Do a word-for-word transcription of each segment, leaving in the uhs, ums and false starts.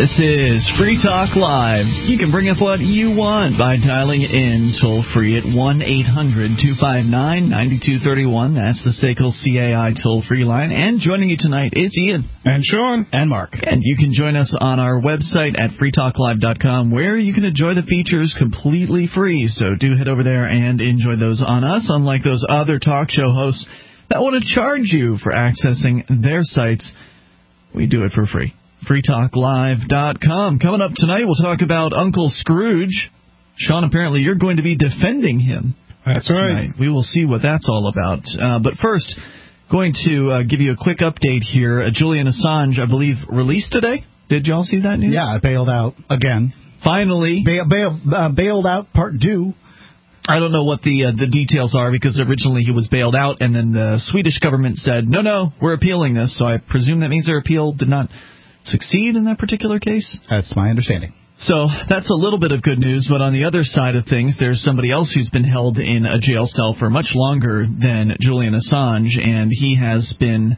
This is Free Talk Live. You can bring up what you want by dialing in toll-free at one eight hundred two five nine nine two three one. That's the S A C L C A I toll-free line. And joining you tonight is Ian. And Sean. And Mark. And you can join us on our website at free talk live dot com, where you can enjoy the features completely free. So do head over there and enjoy those on us, unlike those other talk show hosts that want to charge you for accessing their sites. We do it for free. free talk live dot com. Coming up tonight, we'll talk about Uncle Scrooge. Sean, apparently you're going to be defending him. That's tonight. right. We will see what that's all about. Uh, but first, going to uh, give you a quick update here. Uh, Julian Assange, I believe, released today. Did y'all see that news? Yeah, bailed out again. Finally. Bail, bail, uh, bailed out part due. I don't know what the uh, the details are, because originally he was bailed out, and then the Swedish government said, no, no, we're appealing this. So I presume that means their appeal did not succeed in that particular case? That's my understanding. So that's a little bit of good news, but on the other side of things, there's somebody else who's been held in a jail cell for much longer than Julian Assange, and he has been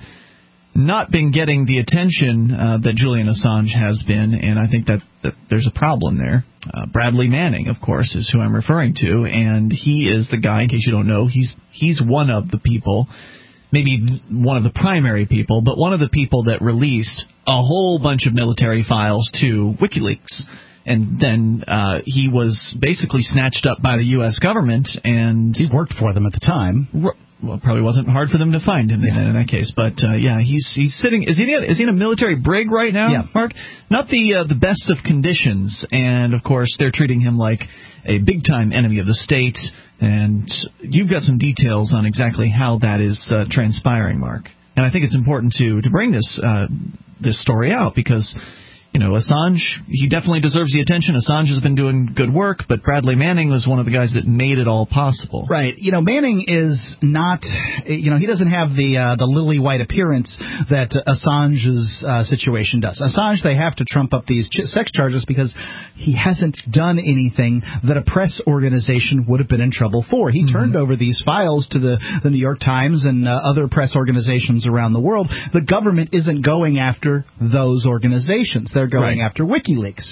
not been getting the attention uh, that Julian Assange has been, and I think that, that there's a problem there. Uh, Bradley Manning, of course, is who I'm referring to, and he is the guy, in case you don't know, he's he's one of the people, maybe one of the primary people, but one of the people that released a whole bunch of military files to WikiLeaks. And then uh, he was basically snatched up by the U S government, and he worked for them at the time. Well, it probably wasn't hard for them to find him yeah. in, in that case. But uh, yeah, he's he's sitting. Is he in a, is he in a military brig right now? Yeah. Mark. Not the uh, the best of conditions, and of course they're treating him like a big time enemy of the state. And you've got some details on exactly how that is uh, transpiring, Mark. And I think it's important to to bring this uh, this story out, because, you know, Assange, he definitely deserves the attention. Assange has been doing good work, but Bradley Manning was one of the guys that made it all possible. Right. You know, Manning is not, you know, he doesn't have the uh, the lily white appearance that Assange's uh, situation does. Assange, they have to trump up these ch- sex charges because he hasn't done anything that a press organization would have been in trouble for. He mm-hmm. turned over these files to the, the New York Times and uh, other press organizations around the world. The government isn't going after those organizations. They're going right. after WikiLeaks.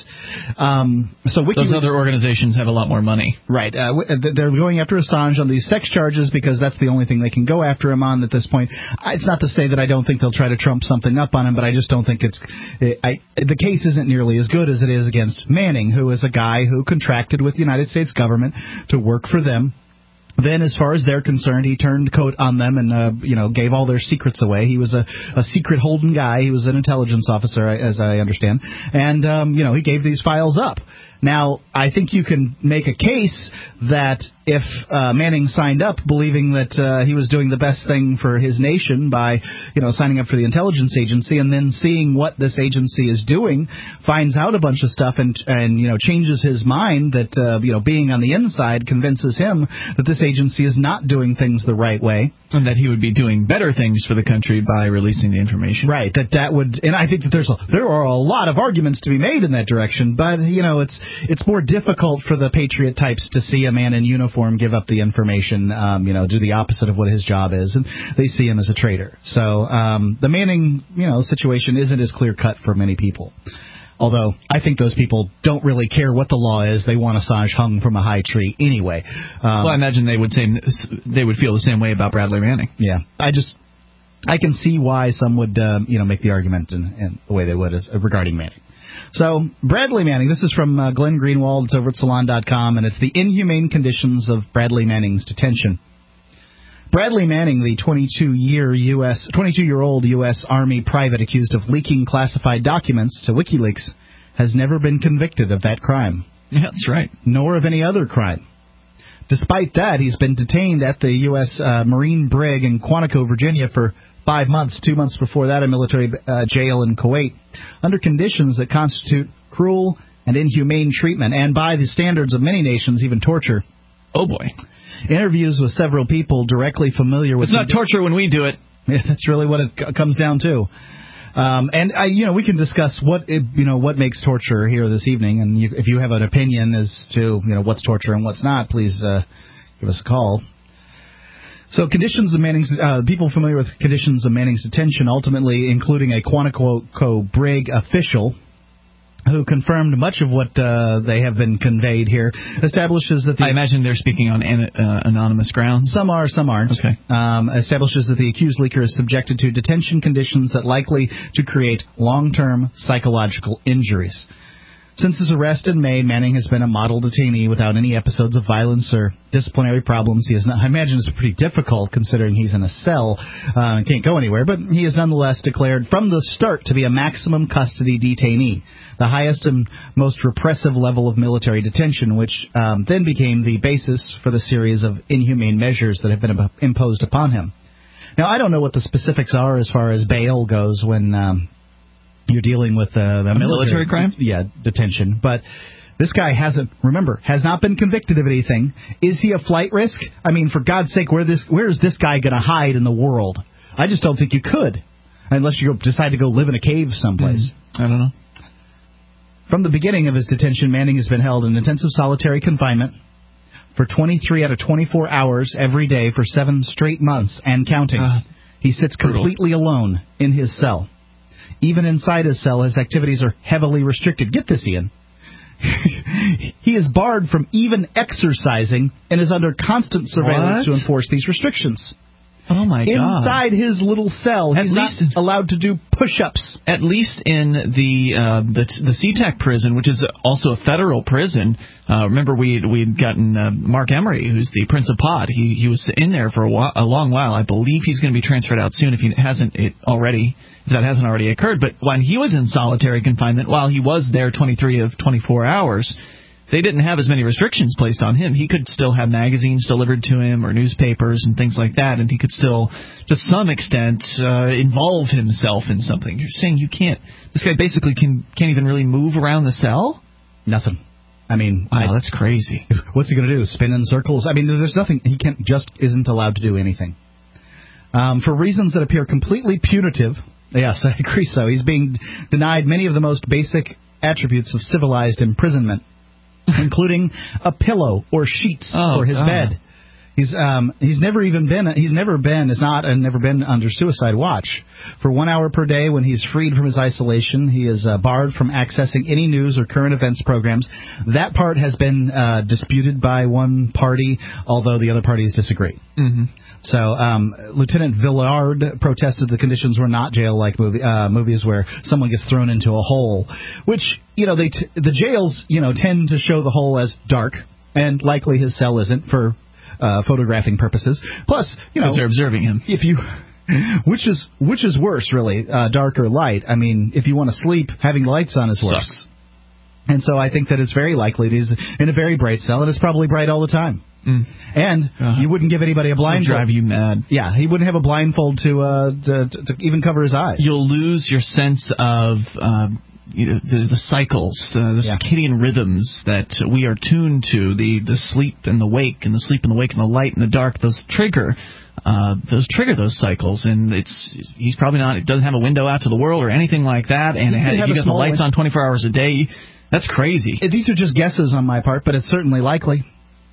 Um, so WikiLeaks, those other organizations have a lot more money. Right. Uh, they're going after Assange on these sex charges because that's the only thing they can go after him on at this point. It's not to say that I don't think they'll try to trump something up on him, but I just don't think it's... I, the case isn't nearly as good as it is against Manning, who is a guy who contracted with the United States government to work for them. Then, as far as they're concerned, he turned coat on them and, uh, you know, gave all their secrets away. He was a, a secret Holden guy. He was an intelligence officer, as I understand. And, um, you know, he gave these files up. Now, I think you can make a case that if uh, Manning signed up believing that uh, he was doing the best thing for his nation by, you know, signing up for the intelligence agency and then seeing what this agency is doing, finds out a bunch of stuff and, and you know, changes his mind that, uh, you know, being on the inside convinces him that this agency is not doing things the right way. And that he would be doing better things for the country by releasing the information. Right. That that would, and I think that there's a, there are a lot of arguments to be made in that direction, but, you know, it's it's more difficult for the patriot types to see a man in uniform give up the information, um, you know, do the opposite of what his job is, and they see him as a traitor. So um, the Manning, you know, situation isn't as clear cut for many people. Although I think those people don't really care what the law is. They want Assange hung from a high tree anyway. Um, well, I imagine they would say they would feel the same way about Bradley Manning. Yeah, I just I can see why some would um, you know make the argument in, in the way they would as, uh, regarding Manning. So Bradley Manning, this is from uh, Glenn Greenwald. It's over at Salon dot com, and it's the inhumane conditions of Bradley Manning's detention. Bradley Manning, the twenty-two-year U S twenty-two-year-old U S Army private accused of leaking classified documents to WikiLeaks, has never been convicted of that crime. Yeah, that's right. Nor of any other crime. Despite that, he's been detained at the U S Uh, Marine brig in Quantico, Virginia, for five months. Two months before that, a military uh, jail in Kuwait, under conditions that constitute cruel and inhumane treatment, and by the standards of many nations, even torture. Oh, boy. Interviews with several people directly familiar with... It's not torture when we do it. Yeah, that's really what it c- comes down to. Um, and, I, you know, we can discuss what, it, you know, what makes torture here this evening. And you, if you have an opinion as to, you know, what's torture and what's not, please uh, give us a call. So conditions of Manning's... Uh, people familiar with conditions of Manning's detention, ultimately including a Quantico brig official who confirmed much of what uh, they have been conveyed here, establishes that the... I imagine they're speaking on an, uh, anonymous grounds. Some are, some aren't. Okay. Um, establishes that the accused leaker is subjected to detention conditions that likely to create long-term psychological injuries. Since his arrest in May, Manning has been a model detainee without any episodes of violence or disciplinary problems. He is not, I imagine it's pretty difficult considering he's in a cell uh, and can't go anywhere, but he is nonetheless declared from the start to be a maximum custody detainee, the highest and most repressive level of military detention, which um, then became the basis for the series of inhumane measures that have been imposed upon him. Now, I don't know what the specifics are as far as bail goes when... Um, You're dealing with uh, a, a military, military crime? Yeah, detention. But this guy hasn't, remember, has not been convicted of anything. Is he a flight risk? I mean, for God's sake, where this, where is this guy going to hide in the world? I just don't think you could, unless you decide to go live in a cave someplace. Mm, I don't know. From the beginning of his detention, Manning has been held in intensive solitary confinement for twenty-three out of twenty-four hours every day for seven straight months and counting. Uh, he sits completely brutal. alone in his cell. Even inside his cell, his activities are heavily restricted. Get this, Ian. He is barred from even exercising and is under constant surveillance what? to enforce these restrictions. Oh, my God. Inside his little cell, At he's least, not allowed to do push-ups. At least in the uh, the, the SeaTac prison, which is also a federal prison. Uh, remember, we we'd gotten uh, Mark Emery, who's the Prince of Pod. He he was in there for a, while, a long while. I believe he's going to be transferred out soon if he hasn't it already. If that hasn't already occurred. But when he was in solitary confinement, while he was there twenty-three of twenty-four hours, they didn't have as many restrictions placed on him. He could still have magazines delivered to him or newspapers and things like that, and he could still, to some extent, uh, involve himself in something. You're saying you can't... This guy basically can, can't even really move around the cell? Nothing. I mean... Wow, I, that's crazy. What's he going to do? Spin in circles? I mean, there's nothing... He can't just isn't allowed to do anything. Um, for reasons that appear completely punitive... Yes, I agree so. He's being denied many of the most basic attributes of civilized imprisonment, including a pillow or sheets oh, for his God. bed. He's um he's never even been he's never been is not and never been under suicide watch. For one hour per day when he's freed from his isolation, he is uh, barred from accessing any news or current events programs. That part has been uh, disputed by one party, although the other parties disagree. Mm-hmm. So um, Lieutenant Villard protested the conditions were not jail-like movie, uh, movies where someone gets thrown into a hole, which, you know, they t- the jails, you know, tend to show the hole as dark, and likely his cell isn't for uh, photographing purposes. Plus, you know, because they're observing him. If you, which is which is worse, really, uh, dark or light? I mean, if you want to sleep, having lights on is worse. Sucks. And so I think that it's very likely that he's in a very bright cell, and it's probably bright all the time. Mm. And uh-huh. you wouldn't give anybody a blindfold. Drive you mad. Yeah, he wouldn't have a blindfold to, uh, to, to, to even cover his eyes. You'll lose your sense of uh, you know, the, the cycles, uh, the yeah. circadian rhythms that we are tuned to, the, the sleep and the wake, and the sleep and the wake and the light and the dark. Those trigger uh, those trigger those cycles, and it's he's probably not. It doesn't have a window out to the world or anything like that. And it had, if you got the lights win- on twenty-four hours a day, that's crazy. These are just guesses on my part, but it's certainly likely.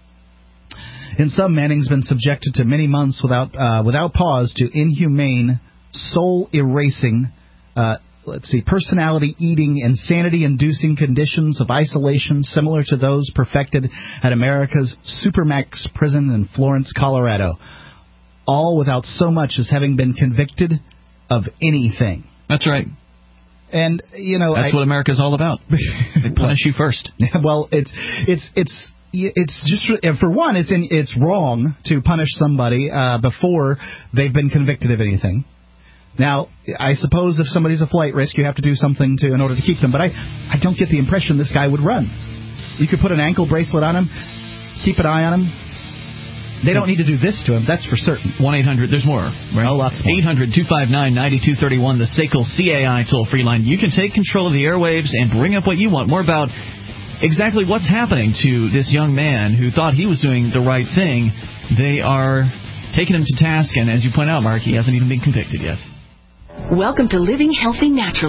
In some, Manning's been subjected to many months without uh, without pause to inhumane, soul-erasing, uh, let's see, personality-eating, insanity-inducing conditions of isolation similar to those perfected at America's Supermax prison in Florence, Colorado, all without so much as having been convicted of anything. That's right. And, you know... That's I, what America's all about. They punish you first. Well, it's it's it's... It's just, for one, it's in, it's wrong to punish somebody uh, before they've been convicted of anything. Now, I suppose if somebody's a flight risk, you have to do something to in order to keep them. But I, I don't get the impression this guy would run. You could put an ankle bracelet on him, keep an eye on him. They don't need to do this to him, that's for certain. one eight hundred, there's more, right? Oh, lots more. eight hundred two five nine nine two three one, the S A C L C A I toll-free line. You can take control of the airwaves and bring up what you want. More about exactly what's happening to this young man who thought he was doing the right thing. They are taking him to task, and as you point out, Mark, he hasn't even been convicted yet. Welcome to Living Healthy Naturally,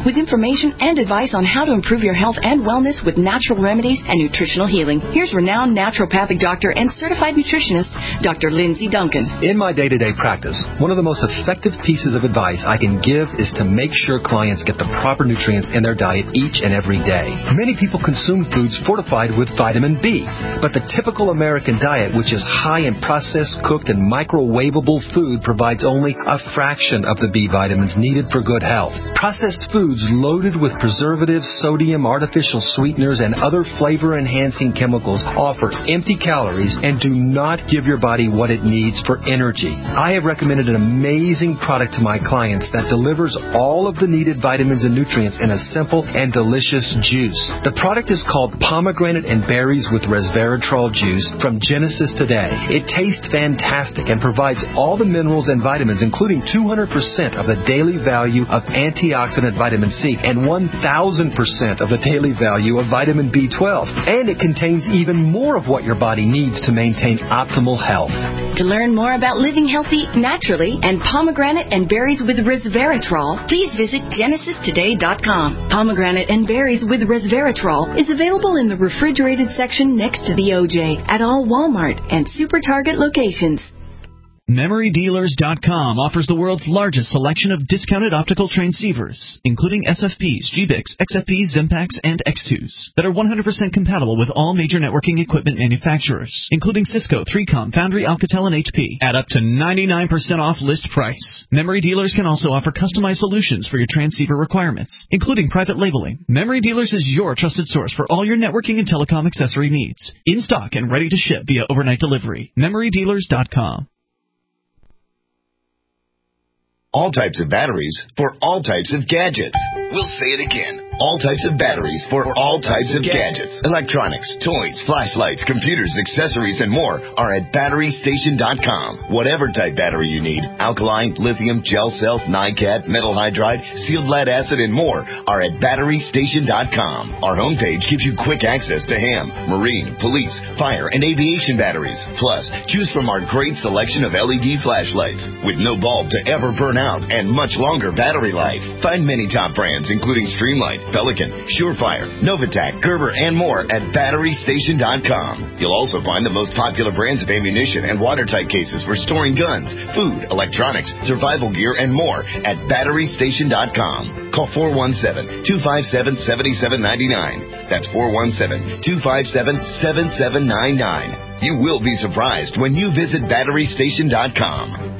with information and advice on how to improve your health and wellness with natural remedies and nutritional healing. Here's renowned naturopathic doctor and certified nutritionist, Doctor Lindsay Duncan. In my day-to-day practice, one of the most effective pieces of advice I can give is to make sure clients get the proper nutrients in their diet each and every day. Many people consume foods fortified with vitamin B, but the typical American diet, which is high in processed, cooked, and microwavable food, provides only a fraction of the B vitamins needed for good health. Processed foods loaded with preservatives, sodium, artificial sweeteners, and other flavor-enhancing chemicals offer empty calories and do not give your body what it needs for energy. I have recommended an amazing product to my clients that delivers all of the needed vitamins and nutrients in a simple and delicious juice. The product is called Pomegranate and Berries with Resveratrol Juice from Genesis Today. It tastes fantastic and provides all the minerals and vitamins, including two hundred percent of the daily value of antioxidant vitamin C and one thousand percent of the daily value of vitamin B twelve. And it contains even more of what your body needs to maintain optimal health. To learn more about living healthy naturally and pomegranate and berries with resveratrol, please visit genesis today dot com. Pomegranate and berries with resveratrol is available in the refrigerated section next to the O J at all Walmart and Super Target locations. Memory Dealers dot com offers the world's largest selection of discounted optical transceivers, including S F Ps, G B I Cs, X F Ps, Zimpacs, and X twos, that are one hundred percent compatible with all major networking equipment manufacturers, including Cisco, three com, Foundry, Alcatel, and H P, at up to ninety-nine percent off list price. Memory Dealers can also offer customized solutions for your transceiver requirements, including private labeling. Memory Dealers is your trusted source for all your networking and telecom accessory needs, in stock and ready to ship via overnight delivery. Memory Dealers dot com. All types of batteries for all types of gadgets. We'll say it again. All types of batteries for all types of gadgets. Electronics, toys, flashlights, computers, accessories, and more are at battery station dot com. Whatever type battery you need, alkaline, lithium, gel cell, NiCad, metal hydride, sealed lead acid, and more are at battery station dot com. Our homepage gives you quick access to ham, marine, police, fire, and aviation batteries. Plus, choose from our great selection of L E D flashlights with no bulb to ever burn out and much longer battery life. Find many top brands including Streamlight, Pelican, Surefire, Novatac, Gerber, and more at battery station dot com. You'll also find the most popular brands of ammunition and watertight cases for storing guns, food, electronics, survival gear, and more at battery station dot com. Call four one seven, two five seven, seven seven nine nine. That's four one seven, two five seven, seven seven nine nine. You will be surprised when you visit battery station dot com.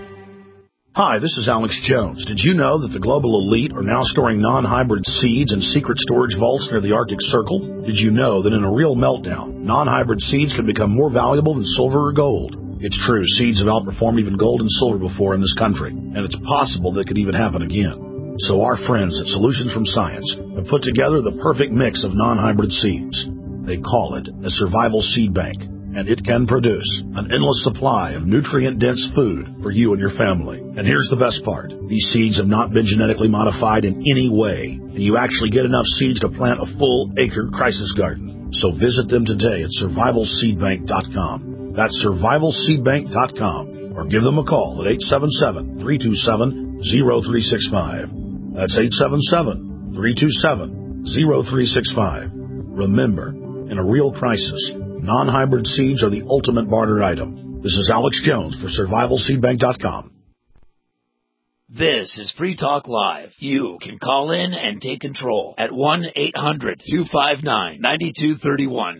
Hi, this is Alex Jones. Did you know that the global elite are now storing non-hybrid seeds in secret storage vaults near the Arctic Circle? Did you know that in a real meltdown, non-hybrid seeds can become more valuable than silver or gold? It's true, seeds have outperformed even gold and silver before in this country, and it's possible that could even happen again. So our friends at Solutions from Science have put together the perfect mix of non-hybrid seeds. They call it a survival seed bank, and it can produce an endless supply of nutrient-dense food for you and your family. And here's the best part. These seeds have not been genetically modified in any way, and you actually get enough seeds to plant a full-acre crisis garden. So visit them today at survival seed bank dot com. That's survival seed bank dot com, or give them a call at eight seven seven, three two seven, zero three six five. That's eight seven seven, three two seven, zero three six five. Remember, in a real crisis, non-hybrid seeds are the ultimate barter item. This is Alex Jones for survival seed bank dot com. This is Free Talk Live. You can call in and take control at one eight hundred, two five nine, nine two three one.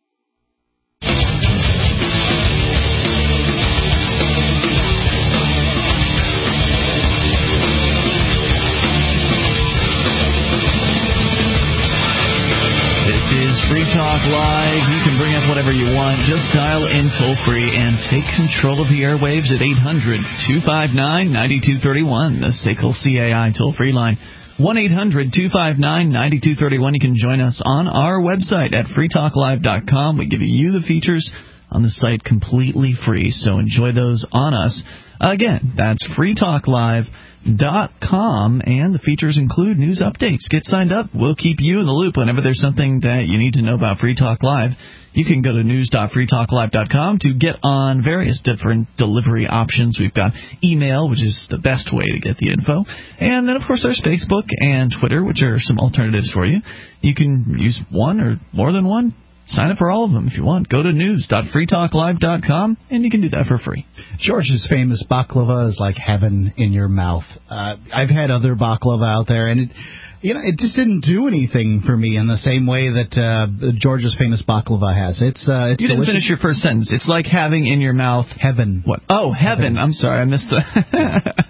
Free Talk Live. You can bring up whatever you want. Just dial in toll-free and take control of the airwaves at eight hundred, two five nine, nine two three one, the S A C L C A I toll-free line. one eight hundred, two five nine, nine two three one. You can join us on our website at free talk live dot com. We give you the features on the site completely free, so enjoy those on us. Again, that's free talk live dot com, and the features include news updates. Get signed up. We'll keep you in the loop whenever there's something that you need to know about Free Talk Live. You can go to news dot free talk live dot com to get on various different delivery options. We've got email, which is the best way to get the info. And then, of course, there's Facebook and Twitter, which are some alternatives for you. You can use one or more than one. Sign up for all of them if you want. Go to news dot free talk live dot com, and you can do that for free. George's famous baklava is like heaven in your mouth. Uh, I've had other baklava out there, and it, you know, it just didn't do anything for me in the same way that uh, George's famous baklava has. It's, uh, it's you didn't delicious. finish your first sentence. It's like having in your mouth heaven. What? Oh, heaven. heaven. I'm sorry, I missed that.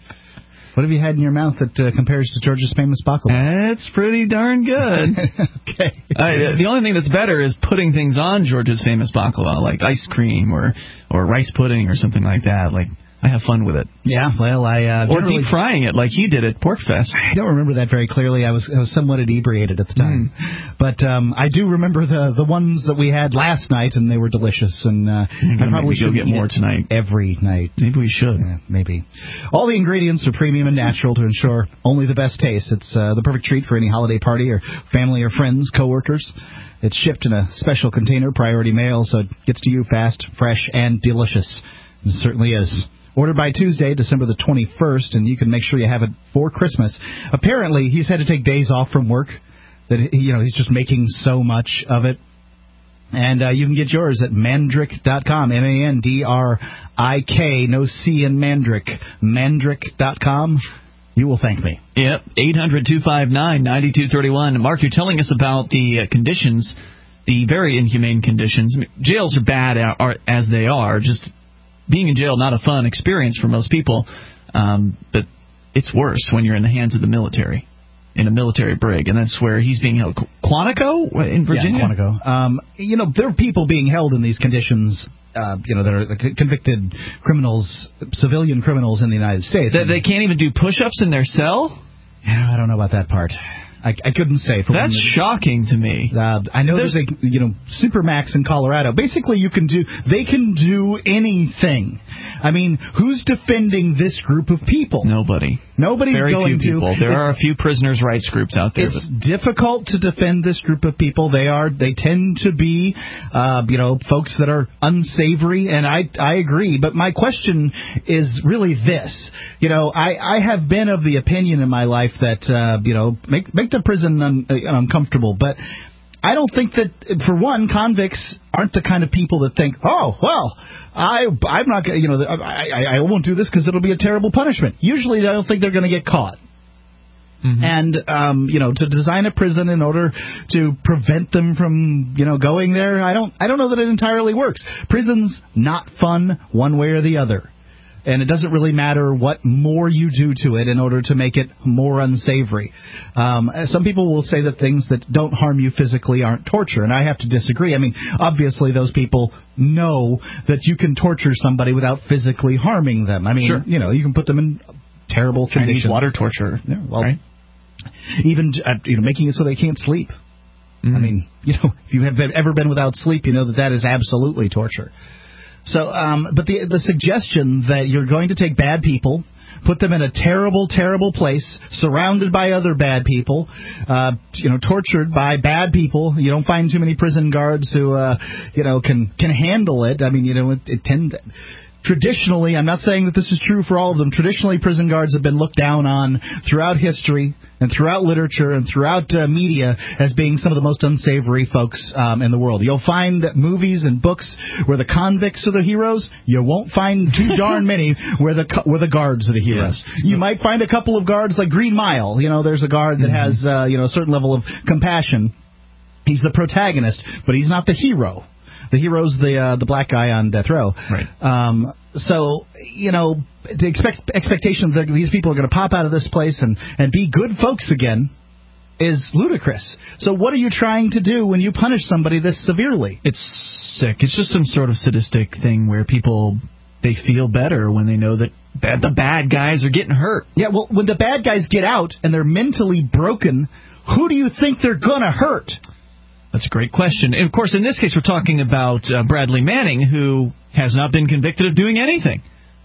What have you had in your mouth that uh, compares to George's famous baklava? It's pretty darn good. Okay. Uh, the only thing that's better is putting things on George's famous baklava, like ice cream or, or rice pudding or something like that. Like, I have fun with it. Yeah, well, I... Uh, or deep frying it like he did at PorcFest. I don't remember that very clearly. I was, I was somewhat inebriated at the time. Mm. But um, I do remember the the ones that we had last night, and they were delicious. And uh, I probably should go get more tonight. Every night. Maybe we should. Yeah, maybe. All the ingredients are premium and natural to ensure only the best taste. It's uh, the perfect treat for any holiday party or family or friends, coworkers. It's shipped in a special container, priority mail, so it gets to you fast, fresh, and delicious. It certainly is. Order by Tuesday, December the twenty-first, and you can make sure you have it for Christmas. Apparently, he's had to take days off from work. That he, you know, he's just making so much of it. And uh, you can get yours at mandrick dot com, M A N D R I K, no C in Mandrick, mandrick dot com. You will thank me. Yep, eight hundred two five nine nine two three one. Mark, you're telling us about the uh, conditions, the very inhumane conditions. I mean, jails are bad are, as they are, just... Being in jail, not a fun experience for most people, um, but it's worse when you're in the hands of the military, in a military brig, and that's where he's being held. Quantico in Virginia? Yeah, Quantico. Um, you know, there are people being held in these conditions, uh, you know, that are the convicted criminals, civilian criminals in the United States. That they can't even do push-ups in their cell? Yeah, I don't know about that part. I, I couldn't say. For That's shocking to me. Uh, I know there's, there's a, you know, Supermax in Colorado. Basically, you can do, they can do anything. I mean, who's defending this group of people? Nobody. Nobody's Very going few people. to. There are a few prisoners' rights groups out there. It's but. difficult to defend this group of people. They are, they tend to be, uh, you know, folks that are unsavory, and I, I agree. But my question is really this. You know, I, I have been of the opinion in my life that, uh, you know, make, make the prison un, uh, uncomfortable, but I don't think that, for one, convicts aren't the kind of people that think, oh, well, I, I'm not going to, you know, I, I, I won't do this because it'll be a terrible punishment. Usually I don't think they're going to get caught. Mm-hmm. And, um, you know, to design a prison in order to prevent them from, you know, going there, I don't, I don't know that it entirely works. Prison's not fun one way or the other. And it doesn't really matter what more you do to it in order to make it more unsavory. Um, some people will say that things that don't harm you physically aren't torture, and I have to disagree. I mean, obviously those people know that you can torture somebody without physically harming them. I mean, sure. you know, you can put them in terrible Chinese conditions. water torture. Yeah, well, right? Even uh, you know, making it so they can't sleep. Mm-hmm. I mean, you know, if you have ever been without sleep, you know that that is absolutely torture. So, um, but the the suggestion that you're going to take bad people, put them in a terrible, terrible place, surrounded by other bad people, uh, you know, tortured by bad people. You don't find too many prison guards who, uh, you know, can can handle it. I mean, you know, it, it tends. Traditionally, I'm not saying that this is true for all of them, traditionally prison guards have been looked down on throughout history and throughout literature and throughout uh, media as being some of the most unsavory folks um, in the world. You'll find that movies and books where the convicts are the heroes, you won't find too darn many where the where the guards are the heroes. Yes. You might find a couple of guards like Green Mile. You know, there's a guard that mm-hmm. has uh, you know a certain level of compassion. He's the protagonist, but he's not the hero. The hero's the uh, the black guy on death row. Right. Um, so, you know, the expect, expectation that these people are going to pop out of this place and, and be good folks again is ludicrous. So what are you trying to do when you punish somebody this severely? It's sick. It's just some sort of sadistic thing where people, they feel better when they know that bad, the bad guys are getting hurt. Yeah, well, when the bad guys get out and they're mentally broken, who do you think they're going to hurt? That's a great question. And, of course, in this case, we're talking about uh, Bradley Manning, who has not been convicted of doing anything.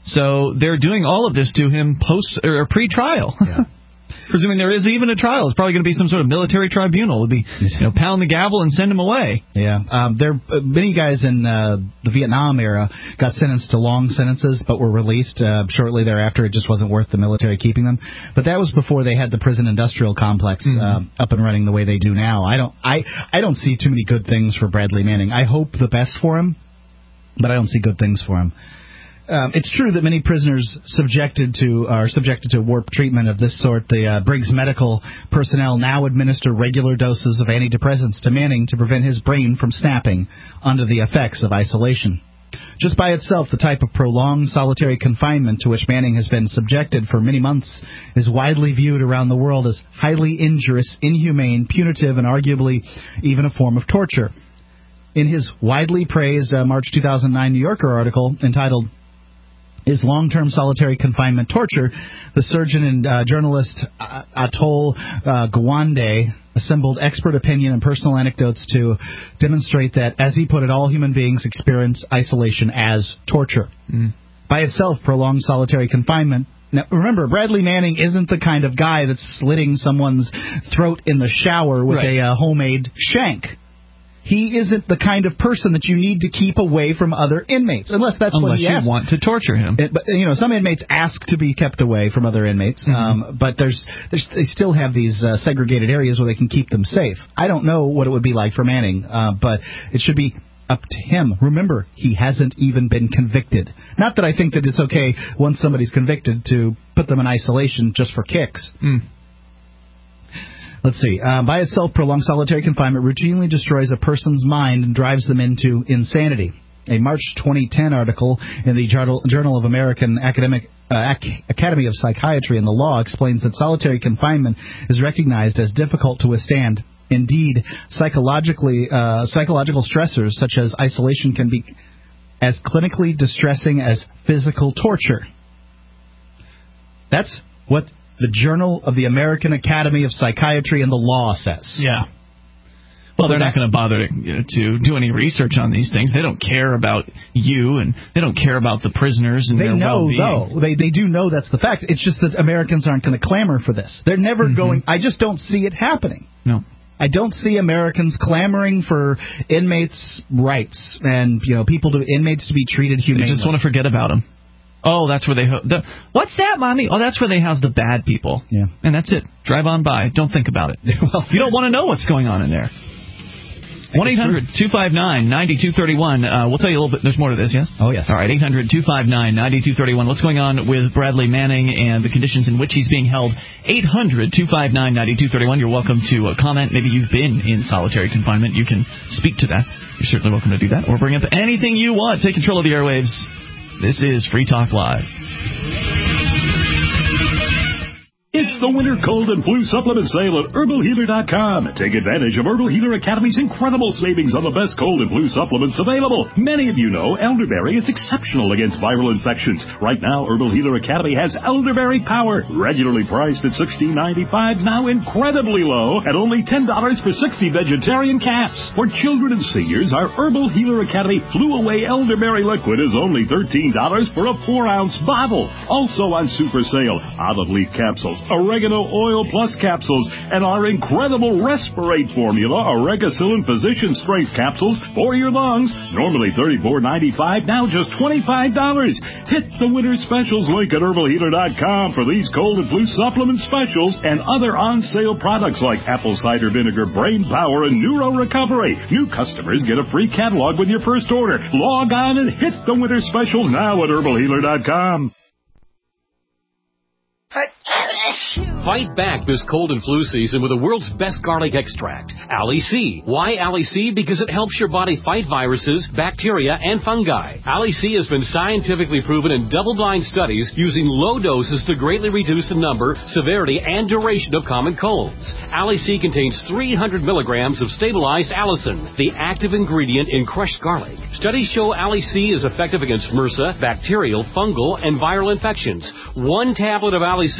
So they're doing all of this to him post or pre-trial. Yeah. Presuming there is even a trial, it's probably going to be some sort of military tribunal. It'll be, you know, pound the gavel and send him away. Yeah, um, there uh, many guys in uh, the Vietnam era got sentenced to long sentences, but were released uh, shortly thereafter. It just wasn't worth the military keeping them. But that was before they had the prison industrial complex mm-hmm. uh, up and running the way they do now. I don't, I, I don't see too many good things for Bradley Manning. I hope the best for him, but I don't see good things for him. Um, it's true that many prisoners subjected to are subjected to warped treatment of this sort. The uh, Briggs medical personnel now administer regular doses of antidepressants to Manning to prevent his brain from snapping under the effects of isolation. Just by itself, the type of prolonged solitary confinement to which Manning has been subjected for many months is widely viewed around the world as highly injurious, inhumane, punitive, and arguably even a form of torture. In his widely praised uh, March two thousand nine New Yorker article entitled Is Long-Term Solitary Confinement Torture?, the surgeon and uh, journalist uh, Atul uh, Gawande assembled expert opinion and personal anecdotes to demonstrate that, as he put it, all human beings experience isolation as torture. Mm. By itself, prolonged solitary confinement. Now, remember, Bradley Manning isn't the kind of guy that's slitting someone's throat in the shower with right. a uh, homemade shank. He isn't the kind of person that you need to keep away from other inmates, unless that's unless what he you asks. want to torture him. It, but you know, some inmates ask to be kept away from other inmates, mm-hmm. um, but there's, there's they still have these uh, segregated areas where they can keep them safe. I don't know what it would be like for Manning, uh, but it should be up to him. Remember, he hasn't even been convicted. Not that I think that it's okay once somebody's convicted to put them in isolation just for kicks. Mm. Let's see. Uh, by itself, prolonged solitary confinement routinely destroys a person's mind and drives them into insanity. A March twenty ten article in the Journal of American Academic uh, Academy of Psychiatry and the Law explains that solitary confinement is recognized as difficult to withstand. Indeed, psychologically, uh, psychological stressors such as isolation can be as clinically distressing as physical torture. That's what the Journal of the American Academy of Psychiatry and the Law says. Yeah. Well, they're not going to bother to, you know, to do any research on these things. They don't care about you, and they don't care about the prisoners and they their know, well-being. Though. They they do know that's the fact. It's just that Americans aren't going to clamor for this. They're never mm-hmm. going. I just don't see it happening. No. I don't see Americans clamoring for inmates' rights and, you know, people to inmates to be treated humanely. They just want to forget about them. Oh, that's where they... Ho- the, What's that, Mommy? Oh, that's where they house the bad people. Yeah. And that's it. Drive on by. Don't think about it. Well, you don't want to know what's going on in there. one eight hundred two five nine nine two three one. Uh, we'll tell you a little bit. There's more to this, yes? Oh, yes. All right, eight hundred two five nine nine two three one. What's going on with Bradley Manning and the conditions in which he's being held? eight hundred two five nine nine two three one. You're welcome to uh, comment. Maybe you've been in solitary confinement. You can speak to that. You're certainly welcome to do that. Or bring up anything you want. Take control of the airwaves. This is Free Talk Live. It's the winter cold and flu supplement sale at herbal healer dot com. Take advantage of Herbal Healer Academy's incredible savings on the best cold and flu supplements available. Many of you know elderberry is exceptional against viral infections. Right now, Herbal Healer Academy has Elderberry Power, regularly priced at sixteen ninety-five, now incredibly low at only ten dollars for sixty vegetarian caps. For children and seniors, our Herbal Healer Academy Flew Away Elderberry Liquid is only thirteen dollars for a four ounce bottle. Also on super sale, olive leaf capsules, oregano oil plus capsules, and our incredible Respirate formula, Oregacillin Physician Strength capsules for your lungs. Normally thirty-four ninety-five, now just twenty-five dollars. Hit the winter specials link at herbal healer dot com for these cold and flu supplement specials and other on-sale products like apple cider vinegar, brain power, and neuro recovery. New customers get a free catalog with your first order. Log on and hit the winter specials now at herbal healer dot com. Fight back this cold and flu season with the world's best garlic extract, Ali C. Why Ali C? Because it helps your body fight viruses, bacteria, and fungi. Ali C has been scientifically proven in double-blind studies using low doses to greatly reduce the number, severity, and duration of common colds. Ali C contains three hundred milligrams of stabilized allicin, the active ingredient in crushed garlic. Studies show Ali C is effective against MRSA, bacterial, fungal, and viral infections. One tablet of Ali C has the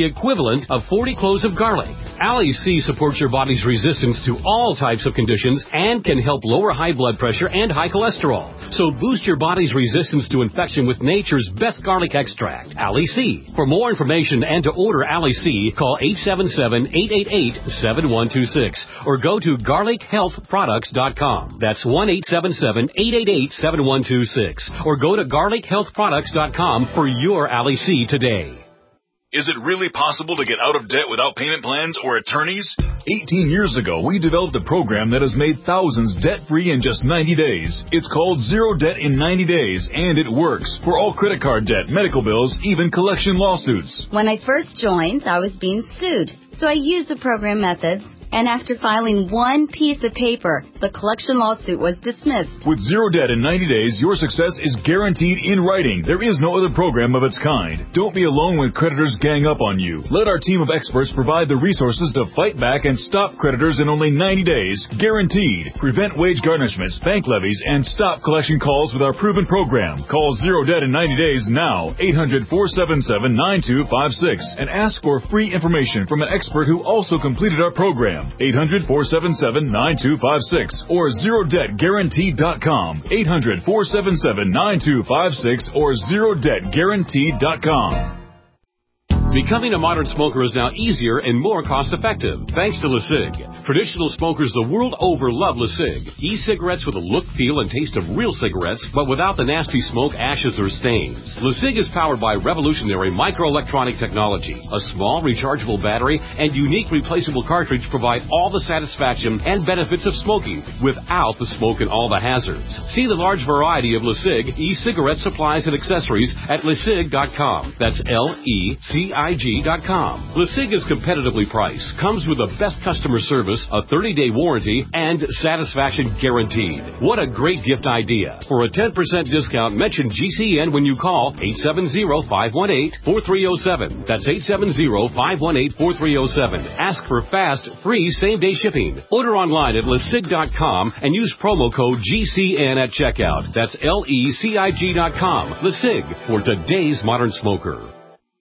equivalent of forty cloves of garlic. Ali C supports your body's resistance to all types of conditions and can help lower high blood pressure and high cholesterol. So boost your body's resistance to infection with nature's best garlic extract, Ali C. For more information and to order Ali C, call eight seven seven, eight eight eight, seven one two six or go to garlic health products dot com. That's one eight seven seven, eight eight eight, seven one two six or go to garlic health products dot com for your Ali C today. Is it really possible to get out of debt without payment plans or attorneys? eighteen years ago, we developed a program that has made thousands debt-free in just ninety days. It's called Zero Debt in ninety days, and it works for all credit card debt, medical bills, even collection lawsuits. When I first joined, I was being sued, so I used the program methods. And after filing one piece of paper, the collection lawsuit was dismissed. With Zero Debt in ninety days, your success is guaranteed in writing. There is no other program of its kind. Don't be alone when creditors gang up on you. Let our team of experts provide the resources to fight back and stop creditors in only ninety days, guaranteed. Prevent wage garnishments, bank levies, and stop collection calls with our proven program. Call Zero Debt in ninety days now, eight hundred, four seven seven, nine two five six, and ask for free information from an expert who also completed our program. eight hundred, four seven seven, nine two five six or zero debt guaranteed dot com. eight hundred, four seven seven, nine two five six or zero debt guaranteed dot com. Becoming a modern smoker is now easier and more cost-effective, thanks to LeSig. Traditional smokers the world over love LeSig. E-cigarettes with a look, feel, and taste of real cigarettes, but without the nasty smoke, ashes, or stains. LeSig is powered by revolutionary microelectronic technology. A small, rechargeable battery and unique replaceable cartridge provide all the satisfaction and benefits of smoking, without the smoke and all the hazards. See the large variety of LeSig e-cigarette supplies and accessories at lesig dot com. That's L E C I G dot com. LeSig is competitively priced, comes with the best customer service, a thirty-day warranty, and satisfaction guaranteed. What a great gift idea. For a ten percent discount, mention G C N when you call eight seven zero, five one eight, four three zero seven. That's eight seven zero, five one eight, four three zero seven. Ask for fast, free, same-day shipping. Order online at lesig dot com and use promo code G C N at checkout. That's L E C I G dot com. LeSig, for today's modern smoker.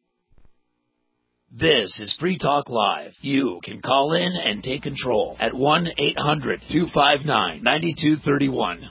This is Free Talk Live. You can call in and take control at one eight hundred, two five nine, nine two three one.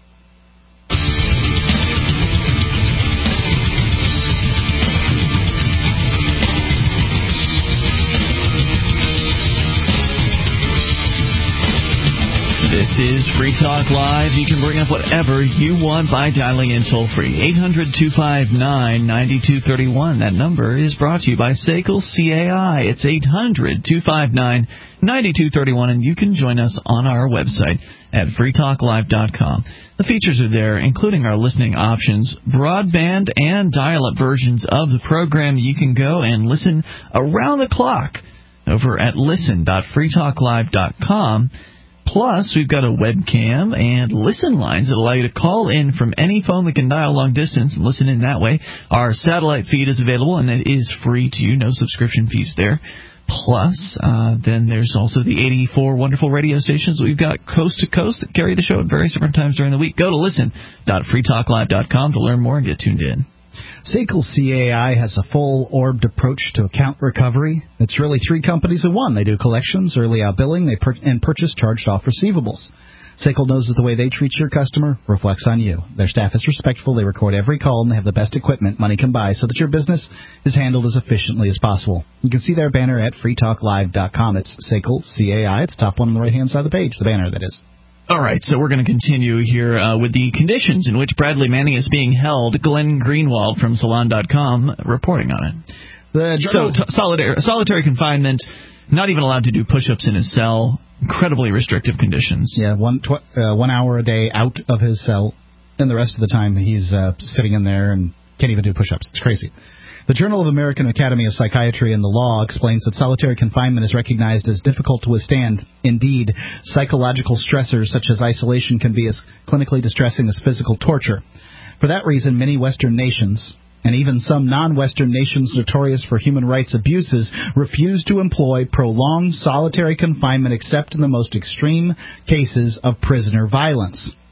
This is Free Talk Live. You can bring up whatever you want by dialing in toll-free. eight hundred, two five nine, nine two three one. That number is brought to you by S A C L C A I. It's eight hundred, two five nine, nine two three one, and you can join us on our website at free talk live dot com. The features are there, including our listening options, broadband and dial-up versions of the program. You can go and listen around the clock over at listen dot free talk live dot com. Plus, we've got a webcam and listen lines that allow you to call in from any phone that can dial long distance and listen in that way. Our satellite feed is available, and it is free to you. No subscription fees there. Plus, uh, then there's also the eighty-four wonderful radio stations that we've got coast to coast that carry the show at various different times during the week. Go to listen dot free talk live dot com to learn more and get tuned in. S A C L C A I has a full-orbed approach to account recovery. It's really three companies in one. They do collections, early out billing, they per- and purchase charged-off receivables. S A C L knows that the way they treat your customer reflects on you. Their staff is respectful, they record every call, and they have the best equipment money can buy so that your business is handled as efficiently as possible. You can see their banner at free talk live dot com. It's S A C L C A I. It's top one on the right-hand side of the page, the banner, that is. All right, so we're going to continue here uh, with the conditions in which Bradley Manning is being held. Glenn Greenwald from Salon dot com reporting on it. The so t- solitary, solitary confinement, not even allowed to do push-ups in his cell, incredibly restrictive conditions. Yeah, one tw- uh, one hour a day out of his cell, and the rest of the time he's uh, sitting in there and can't even do push-ups. It's crazy. The Journal of American Academy of Psychiatry and the Law explains that solitary confinement is recognized as difficult to withstand. Indeed, psychological stressors such as isolation can be as clinically distressing as physical torture. For that reason, many Western nations, and even some non-Western nations notorious for human rights abuses, refuse to employ prolonged solitary confinement except in the most extreme cases of prisoner violence.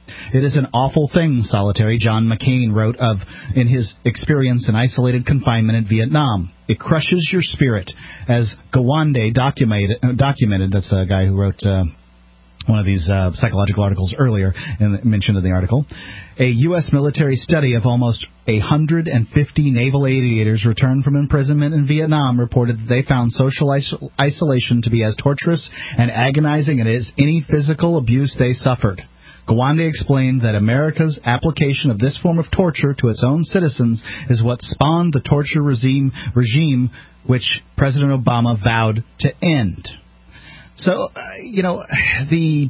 It is an awful thing, solitary, John McCain wrote of in his experience in isolated confinement in Vietnam. It crushes your spirit, as Gawande documented, uh, documented that's a guy who wrote uh, one of these uh, psychological articles earlier and mentioned in the article. A U S military study of almost one hundred fifty naval aviators returned from imprisonment in Vietnam reported that they found social is- isolation to be as torturous and agonizing as any physical abuse they suffered. Gawande explained that America's application of this form of torture to its own citizens is what spawned the torture regime, regime which President Obama vowed to end. So, uh, you know, the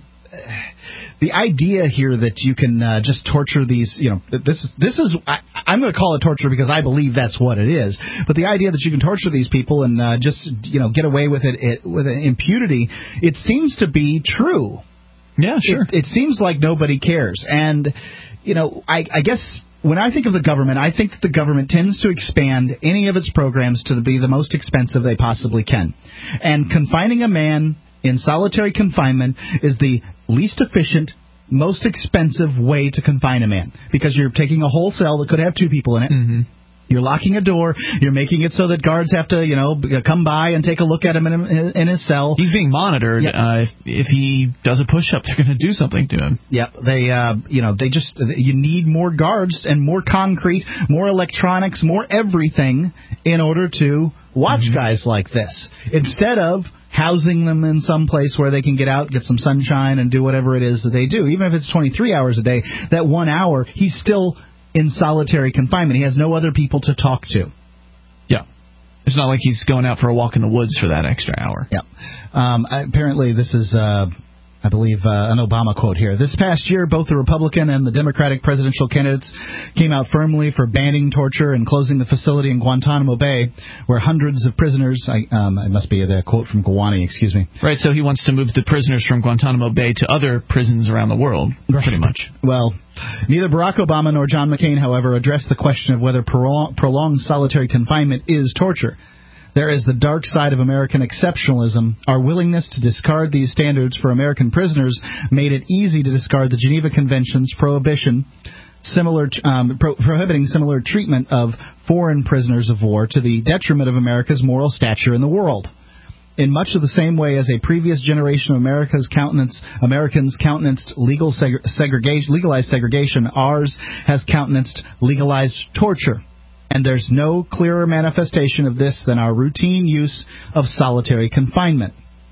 the idea here that you can uh, just torture these, you know, this is, this is I, I'm going to call it torture because I believe that's what it is. But the idea that you can torture these people and uh, just, you know, get away with it, it with impunity, it seems to be true. Yeah, sure. It, it seems like nobody cares. And, you know, I, I guess when I think of the government, I think that the government tends to expand any of its programs to be the most expensive they possibly can. And confining a man in solitary confinement is the least efficient, most expensive way to confine a man. Because you're taking a whole cell that could have two people in it. Mm-hmm. You're locking a door. You're making it so that guards have to, you know, come by and take a look at him in, in his cell. He's being monitored. Yep. Uh, if, if he does a push-up, they're going to do something to him. Yep. They, uh, you know, they just, you need more guards and more concrete, more electronics, more everything in order to watch mm-hmm. guys like this. Instead of housing them in some place where they can get out, get some sunshine, and do whatever it is that they do. Even if it's twenty-three hours a day, that one hour, he's still in solitary confinement. He has no other people to talk to. Yeah. It's not like he's going out for a walk in the woods for that extra hour. Yeah. Um, apparently, this is, uh, I believe, uh, an Obama quote here. This past year, both the Republican and the Democratic presidential candidates came out firmly for banning torture and closing the facility in Guantanamo Bay, where hundreds of prisoners, I, um, it must be the quote from Gawande, excuse me. Right, so he wants to move the prisoners from Guantanamo Bay to other prisons around the world, right. pretty much. Well, neither Barack Obama nor John McCain, however, addressed the question of whether prolonged solitary confinement is torture. There is the dark side of American exceptionalism. Our willingness to discard these standards for American prisoners made it easy to discard the Geneva Convention's prohibition, similar um, pro- prohibiting similar treatment of foreign prisoners of war to the detriment of America's moral stature in the world. In much of the same way as a previous generation of America's countenance, Americans countenanced legal seg- segregation, legalized segregation, ours has countenanced legalized torture. And there's no clearer manifestation of this than our routine use of solitary confinement.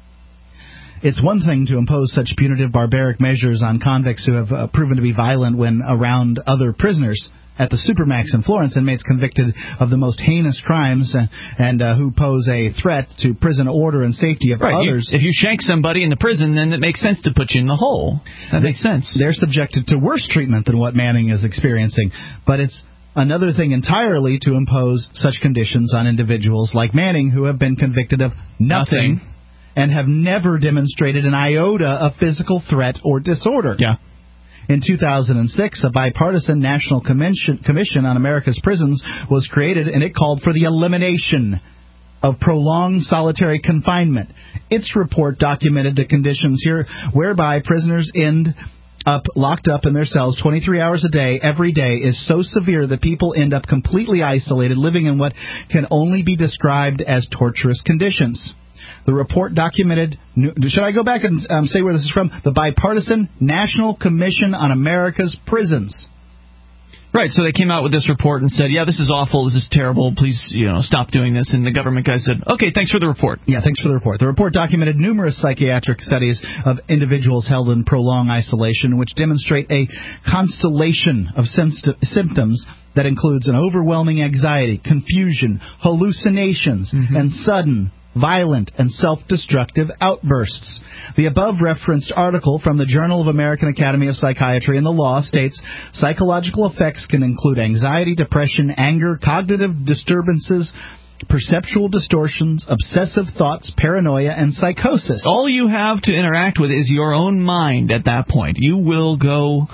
It's one thing to impose such punitive, barbaric measures on convicts who have uh, proven to be violent when around other prisoners. At the Supermax in Florence, inmates convicted of the most heinous crimes and, and uh, who pose a threat to prison order and safety of right, others. You, if you shank somebody in the prison, then it makes sense to put you in the hole. That they, makes sense. They're subjected to worse treatment than what Manning is experiencing. But it's another thing entirely to impose such conditions on individuals like Manning who have been convicted of nothing, nothing. and have never demonstrated an iota of physical threat or disorder. Yeah. In two thousand six, a bipartisan National Commission, Commission on America's Prisons was created, and it called for the elimination of prolonged solitary confinement. Its report documented the conditions here whereby prisoners end up locked up in their cells twenty-three hours a day, every day, is so severe that people end up completely isolated, living in what can only be described as torturous conditions. The report documented, should I go back and um, say where this is from? The Bipartisan National Commission on America's Prisons. Right, so they came out with this report and said, yeah, this is awful, this is terrible, please, you know, stop doing this. And the government guy said, okay, thanks for the report. Yeah, thanks for the report. The report documented numerous psychiatric studies of individuals held in prolonged isolation, which demonstrate a constellation of symptoms that includes an overwhelming anxiety, confusion, hallucinations, mm-hmm. and sudden violent and self-destructive outbursts. The above-referenced article from the Journal of American Academy of Psychiatry and the Law states psychological effects can include anxiety, depression, anger, cognitive disturbances, perceptual distortions, obsessive thoughts, paranoia, and psychosis. All you have to interact with is your own mind at that point. You will go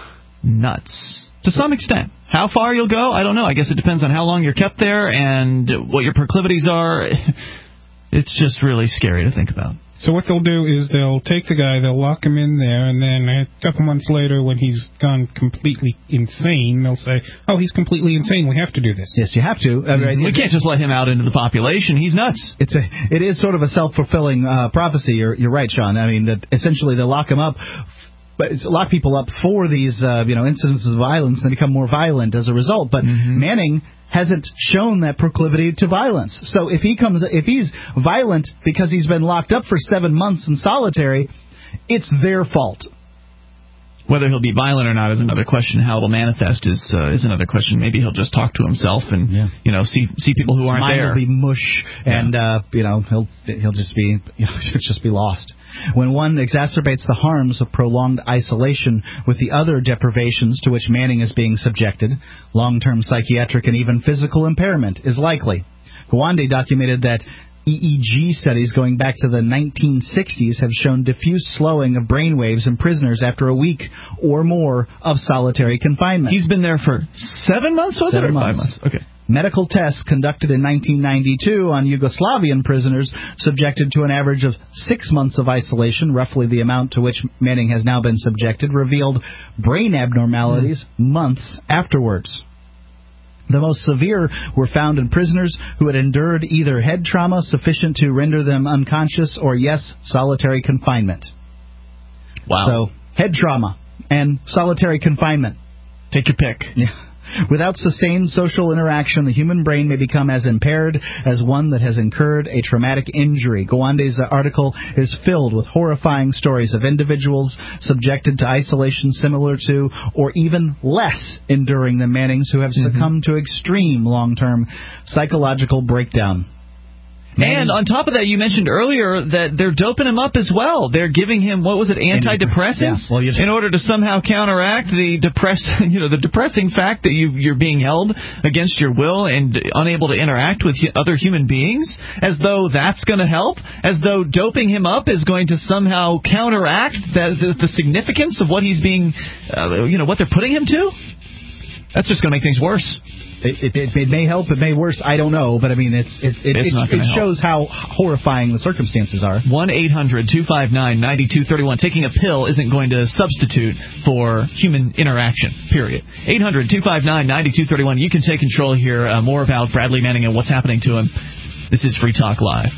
nuts. To some extent. How far you'll go, I don't know. I guess it depends on how long you're kept there and what your proclivities are. It's just really scary to think about. So what they'll do is they'll take the guy, they'll lock him in there, and then a couple months later, when he's gone completely insane, they'll say, oh, he's completely insane, we have to do this. Yes, you have to. I mean, we can't just let him out into the population. He's nuts. It's a, it is sort of a self-fulfilling uh, prophecy. You're, you're right, Sean. I mean, that essentially they'll lock him up, but it's lock people up for these, uh, you know, incidences of violence, and they become more violent as a result. But mm-hmm. Manning hasn't shown that proclivity to violence. So if he comes, if he's violent because he's been locked up for seven months in solitary, it's their fault. Whether he'll be violent or not is another question. How it'll manifest is uh, is another question. Maybe he'll just talk to himself and yeah. you know see see people who aren't Mine there. Will be mush, and yeah. uh, you know he'll he'll just be you know he'll just be lost. When one exacerbates the harms of prolonged isolation with the other deprivations to which Manning is being subjected, long-term psychiatric and even physical impairment is likely. Gawande documented that E E G studies going back to the nineteen sixties have shown diffuse slowing of brainwaves in prisoners after a week or more of solitary confinement. He's been there for seven months, was seven it? Or months. Five months. Okay. Medical tests conducted in nineteen ninety-two on Yugoslavian prisoners subjected to an average of six months of isolation, roughly the amount to which Manning has now been subjected, revealed brain abnormalities mm. months afterwards. The most severe were found in prisoners who had endured either head trauma sufficient to render them unconscious or, yes, solitary confinement. Wow. So, head trauma and solitary confinement. Take your pick. Yeah. Without sustained social interaction, the human brain may become as impaired as one that has incurred a traumatic injury. Gawande's article is filled with horrifying stories of individuals subjected to isolation similar to, or even less enduring than Manning's, who have mm-hmm. succumbed to extreme long-term psychological breakdown. And on top of that, you mentioned earlier that they're doping him up as well. They're giving him, what was it, antidepressants, yeah, well, in order to somehow counteract the depress, you know, the depressing fact that you, you're being held against your will and unable to interact with other human beings, as though that's going to help, as though doping him up is going to somehow counteract the, the, the significance of what he's being, uh, you know, what they're putting him to. That's just going to make things worse. It, it, it may help, it may worse, I don't know, but I mean, it's, it, it, it's it, it shows how horrifying the circumstances are. one eight hundred two five nine nine two three one. Taking a pill isn't going to substitute for human interaction, period. eight hundred two five nine nine two three one. You can take control here. Uh, more about Bradley Manning and what's happening to him. This is Free Talk Live.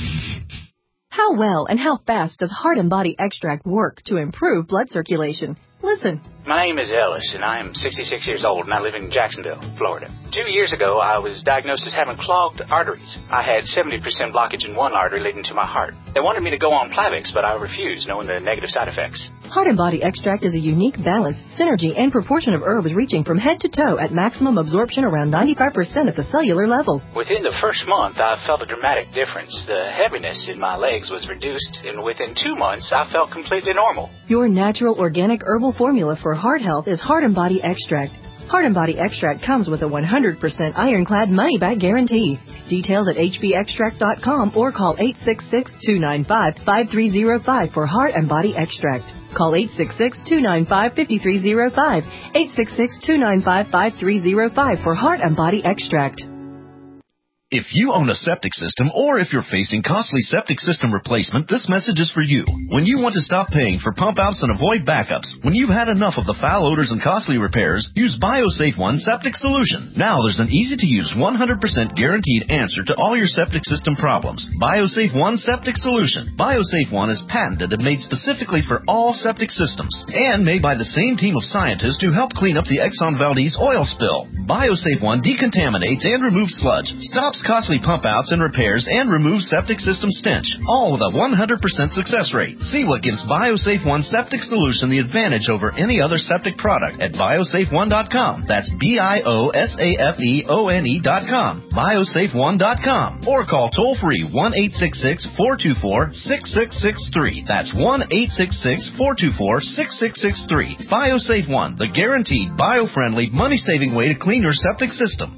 How well and how fast does Heart and Body Extract work to improve blood circulation? Listen. My name is Ellis, and I am sixty-six years old, and I live in Jacksonville, Florida. Two years ago, I was diagnosed as having clogged arteries. I had seventy percent blockage in one artery leading to my heart. They wanted me to go on Plavix, but I refused, knowing the negative side effects. Heart and Body Extract is a unique balance, synergy, and proportion of herbs reaching from head to toe at maximum absorption around ninety-five percent at the cellular level. Within the first month, I felt a dramatic difference. The heaviness in my legs was reduced, and within two months, I felt completely normal. Your natural organic herbal formula for heart health is Heart and Body Extract. Heart and Body Extract comes with a one hundred percent ironclad money-back guarantee. Details at h b extract dot com or call eight six six, two nine five, five three zero five for Heart and Body Extract. Call eight six six, two nine five, five three zero five, eight six six, two nine five, five three zero five for Heart and Body Extract. If you own a septic system, or if you're facing costly septic system replacement, this message is for you. When you want to stop paying for pump outs and avoid backups, when you've had enough of the foul odors and costly repairs, use BioSafe One Septic Solution. Now there's an easy-to-use one hundred percent guaranteed answer to all your septic system problems. BioSafe One Septic Solution. BioSafe One is patented and made specifically for all septic systems, and made by the same team of scientists who helped clean up the Exxon Valdez oil spill. BioSafe One decontaminates and removes sludge, stops costly pump outs and repairs, and remove septic system stench, all with a one hundred percent success rate. See what gives BioSafe One Septic Solution the advantage over any other septic product at biosafe one dot com. That's B I O S A F E O N E dot com. biosafe one dot com. Or call toll-free one eight six six, four two four, six six six three. That's one eight six six, four two four, six six six three. BioSafe One, the guaranteed, bio-friendly, money-saving way to clean your septic system.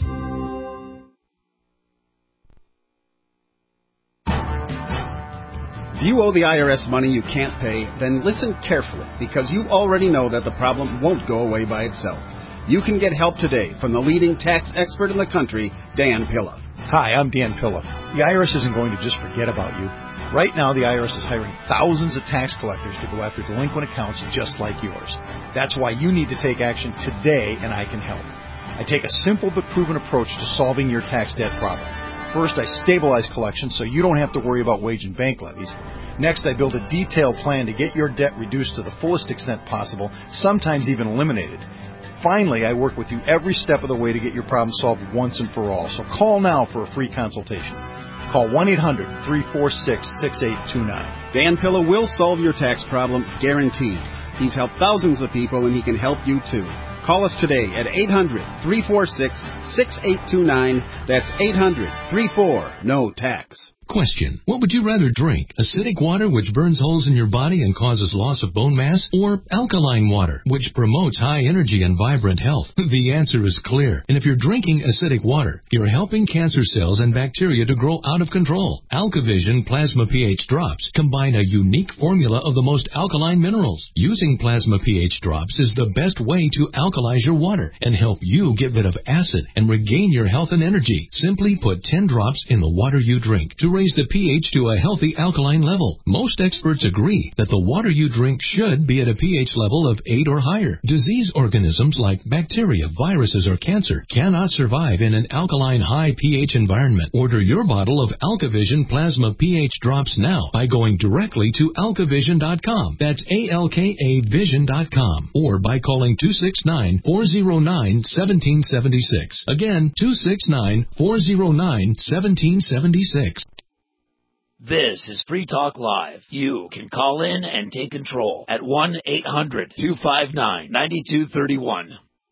If you owe the I R S money you can't pay, then listen carefully, because you already know that the problem won't go away by itself. You can get help today from the leading tax expert in the country, Dan Pilla. Hi, I'm Dan Pilla. The I R S isn't going to just forget about you. Right now, the I R S is hiring thousands of tax collectors to go after delinquent accounts just like yours. That's why you need to take action today, and I can help. I take a simple but proven approach to solving your tax debt problem. First, I stabilize collections so you don't have to worry about wage and bank levies. Next, I build a detailed plan to get your debt reduced to the fullest extent possible, sometimes even eliminated. Finally, I work with you every step of the way to get your problem solved once and for all. So call now for a free consultation. Call one eight hundred, three four six, six eight two nine. Dan Pilla will solve your tax problem, guaranteed. He's helped thousands of people, and he can help you too. Call us today at eight hundred, three four six, six eight two nine. That's eight hundred, three four, N O T A X. Question. What would you rather drink? Acidic water, which burns holes in your body and causes loss of bone mass? Or alkaline water, which promotes high energy and vibrant health? The answer is clear. And if you're drinking acidic water, you're helping cancer cells and bacteria to grow out of control. AlkaVision Plasma pH Drops combine a unique formula of the most alkaline minerals. Using Plasma pH Drops is the best way to alkalize your water and help you get rid of acid and regain your health and energy. Simply put ten drops in the water you drink to raise the pH to a healthy alkaline level. Most experts agree that the water you drink should be at a pH level of eight or higher. Disease organisms like bacteria, viruses, or cancer cannot survive in an alkaline high pH environment. Order your bottle of AlkaVision Plasma pH Drops now by going directly to alka vision dot com. That's A L K A vision dot com. Or by calling two six nine, four zero nine, one seven seven six. Again, two six nine, four zero nine, one seven seven six. This is Free Talk Live. You can call in and take control at one eight hundred, two five nine, nine two three one.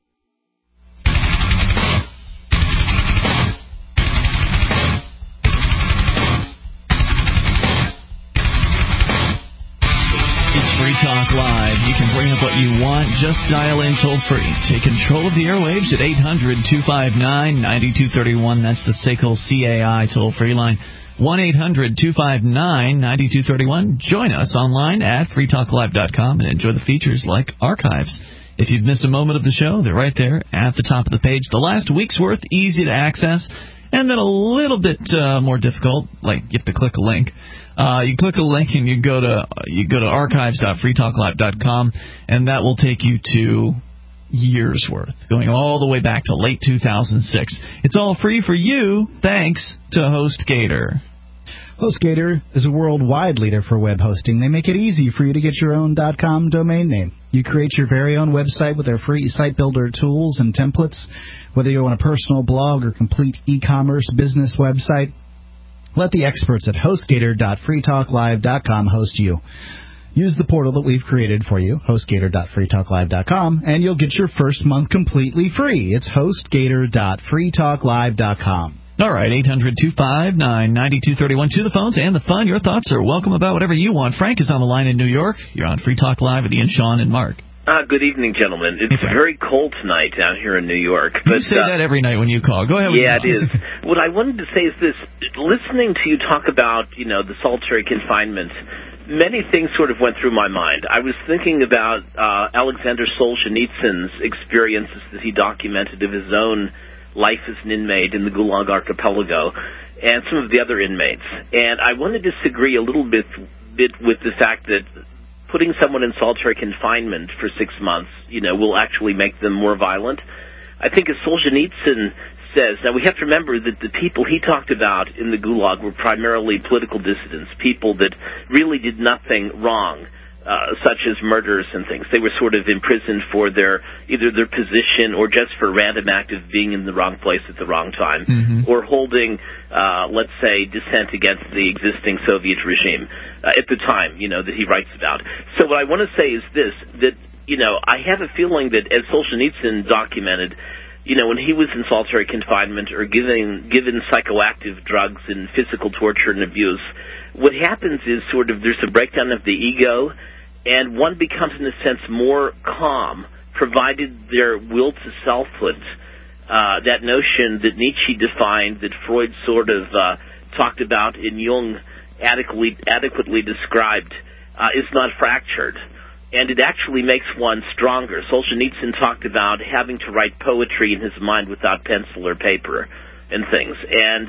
It's Free Talk Live. You can bring up what you want. Just dial in toll free. Take control of the airwaves at eight hundred, two five nine, nine two three one. That's the S A C L C A I toll free line. one eight hundred, two five nine, nine two three one. Join us online at free talk live dot com and enjoy the features like archives. If you've missed a moment of the show, they're right there at the top of the page. The last week's worth, easy to access, and then a little bit uh, more difficult, like you have to click a link. Uh, you click a link and you go to you go to archives dot free talk live dot com, and that will take you to years worth, going all the way back to late two thousand six. It's all free for you, thanks to HostGator. HostGator is a worldwide leader for web hosting. They make it easy for you to get your own .com domain name. You create your very own website with their free site builder tools and templates. Whether you want a personal blog or complete e-commerce business website, let the experts at HostGator dot free talk live dot com host you. Use the portal that we've created for you, HostGator dot free talk live dot com, and you'll get your first month completely free. It's HostGator dot free talk live dot com. All right, eight hundred, two five nine, nine two three one. To the phones and the fun. Your thoughts are welcome about whatever you want. Frank is on the line in New York. You're on Free Talk Live with Ian, Sean, and Mark. Uh, good evening, gentlemen. It's hey, very cold tonight down here in New York. But, you say uh, that every night when you call. Go ahead with Yeah, it is. What I wanted to say is this. Listening to you talk about, you know, the solitary confinement, many things sort of went through my mind. I was thinking about uh, Alexander Solzhenitsyn's experiences that he documented of his own life as an inmate in the Gulag Archipelago and some of the other inmates. And I want to disagree a little bit, bit with the fact that putting someone in solitary confinement for six months, you know, will actually make them more violent. I think as Solzhenitsyn says, now we have to remember that the people he talked about in the Gulag were primarily political dissidents, people that really did nothing wrong, uh, such as murders and things. They were sort of imprisoned for their either their position or just for random act of being in the wrong place at the wrong time, mm-hmm. or holding, uh, let's say, dissent against the existing Soviet regime uh, at the time, you know, that he writes about. So what I want to say is this, that, you know, I have a feeling that as Solzhenitsyn documented, you know, when he was in solitary confinement or given given psychoactive drugs and physical torture and abuse, what happens is sort of there's a breakdown of the ego, and one becomes, in a sense, more calm, provided their will to selfhood, uh, that notion that Nietzsche defined, that Freud sort of uh, talked about, and Jung adequately, adequately described, uh, is not fractured. And it actually makes one stronger. Solzhenitsyn talked about having to write poetry in his mind without pencil or paper and things. And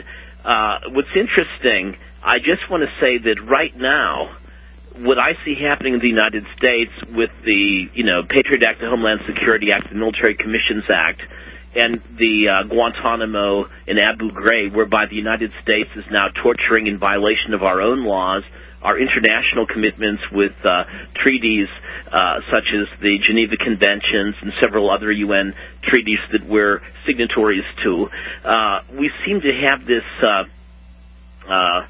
uh, what's interesting, I just want to say that right now, what I see happening in the United States with the, you know, Patriot Act, the Homeland Security Act, the Military Commissions Act, and the uh, Guantanamo and Abu Ghraib, whereby the United States is now torturing in violation of our own laws, our international commitments with uh, treaties uh, such as the Geneva Conventions and several other U N treaties that we're signatories to. Uh, we seem to have this... Uh, uh,